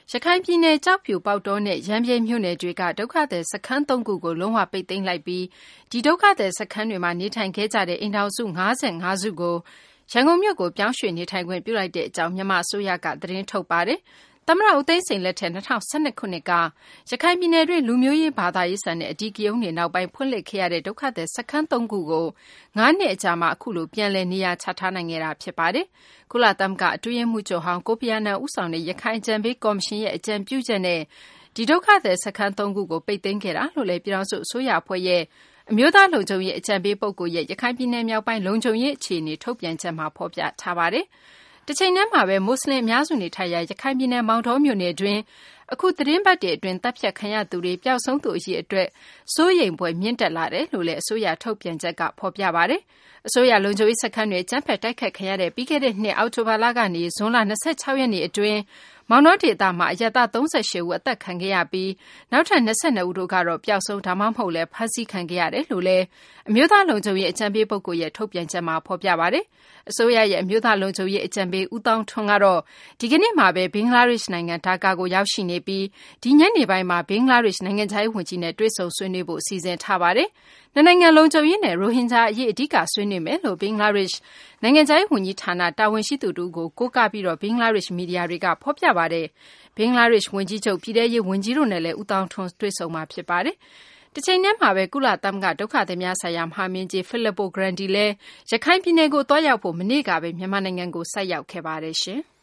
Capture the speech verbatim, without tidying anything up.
ရခိုင်ပြည်နယ်ကျောက်ဖြူပေါက်တောနဲ့ရမ်းဗြဲမြို့နယ်တွေကဒုက္ခသည်စခန်းသုံးခုကိုလုံးဝပိတ်သိမ်းလိုက်ပြီးဒီဒုက္ခသည်စခန်းတွေမှာနေထိုင်ခဲ့ကြတဲ့အိမ်ထောင်စု၅၅စုကိုရန်ကုန်မြို့ကိုပြောင်းရွှေ့နေထိုင်ခွင့်ပြုလိုက်တဲ့အကြောင်းမြန်မာအစိုးရကသတင်းထုတ်ပါတယ်။သမ္မတဦးသိန်းစိန်လက်ထက်၂၀၁၂ခုနှစ်ကရခိုင်ပြည်နယ်တွင်းလူမျိုးရေးဘာသာရေးဆန်တဲ့အဓိကရုဏ်းတွေနောက်ပိုင်းဖွင့်လှစ်ခဲ့ရတဲ့ဒုက္ခသည်စခန်းသုံးခုကို၅နှစ်အကြာမှာအခုလိုပြန်လည်နေရာချထားနိုင်ခဲ့တာဖြစ်ပါတယ်။ကုလသမဂ္ဂအတွင်းရေးမှူးချုပ်ဟောင်းကိုဖီအာနန်ဦးဆောင်တဲ့ရခိုင်အကြံပေးကော်မရှင်ရဲ့အကြံပြုချက်နဲ့ဒီဒုက္ခသည်စခန်းသုံးခုကိုပိတ်သိမ်းခဲ့တာလို့လည်းပြည်ထောင်စုအစိုးရအဖွဲ့ရဲ့အမျိုးသားလုံခြုံရေးအကြံပေးပုဂ္ဂိုလ်ရဲ့ရခိုင်ပြည်နယ်မြောက်ပိုင်းလုံခြုံရေးအခြေအနေထုတ်ပြန်ချက်မှာဖော်ပြထားပါတယ်။တချိန်တည်းမှာပဲမွတ်စလင်အများစုနေထိုင်ရာရခိုင်ပြည်နယ်မောင်တောမြို့နယ်တွင်အခုသတင်းပတ်တွေအတွင်းတပ်ဖြတ်ခံရသူတွေပျောက်ဆုံးသူအရေးအတွက်စိုးရိမ်ဖွယ်မြင့်တက်လာတယ်လို့လည်းအစိုးရထုတ်ပြန်ချက်ကဖော်ပြပါတယ်။အစိုးရလုံခြုံရေးစခန်းတွေအကြမ်းဖက်တိုက်ခတ်ခံရတဲ့ပြီးခဲ့တဲ့နှစ်အောက်တိုဘာလကနေဇွန်လ၂၆ရက်နေ့အတွင်းမောင်တောဒေသမှာအရပ်သား၃၈ဦးအသက်ခံခဲ့ရပြီးနောက်ထပ်၂၂ဦးတို့ကတော့ပျောက်ဆုံးဒါမှမဟုတ်လည်းဖမ်းဆီးခံခဲ့ရတယ်လို့လည်းအမျိုးသားလုံခြုံရေးအကြံပေးပုဂ္ဂိုလ်ရဲ့ထုတ်ပြန်ချက်မှာဖော်ပြပါတယ်။အစိုးရရဲ့အမျိုးသားလုံခြုံရေးအကြံပေးဦးသောင်းထွန်းကတော့ဒီကနေ့မှာပဲဘင်္ဂလားဒေ့ရှ်နိုင်ငံဒါကာကိုရောက်ရှိနေပြီးဒီညနေပိုင်းမှာဘင်္ဂလားဒေ့ရှ်နိုင်ငံခြားရေးဝန်ကြီးနဲ့တွေ့ဆုံဆွေးနွေးဖို့စီစဉ်ထားပါတယ်။နှစ်နိုင်ငံလုံခြုံရေးနဲ့ရိုဟင်ဂျာအရေးအဓိကဆွေးနွေးမယ်လို့ဘင်္ဂလားဒေ့ရှ်နိုင်ငံခြားရေးဝန်ကြီးဌာနတာဝန်ရှိသူတို့ကိုကိုးကားပြီးတော့ဘင်္ဂလားဒေ့ရှ်မီဒီယာတွေကဖော်ပြပါတယ်။ဘင်္ဂလားဒေ့ရှ်ဝန်ကြီးချုပ်ပြည်ထရေးဝန်ကြီးတို့နဲ့လည်းဦးသောင်းထွန်းတွေ့ဆုံမှာဖြစ်ပါတယ်။တချိန်တည်းမှာပဲကုလသမဂ္ဂဒုက္ခသည်များဆိုင်ရာမဟာမင်းကြီးဖိလစ်ပိုဂရန်ဒီလည်းရခိုင်ပြည်နယ်ကိုတွားရောက်ဖို့မနေ့ကပဲမြန်မာနိုင်ငံကိုဆိုက်ရောက်ခဲ့ပါတယ်ရှင်။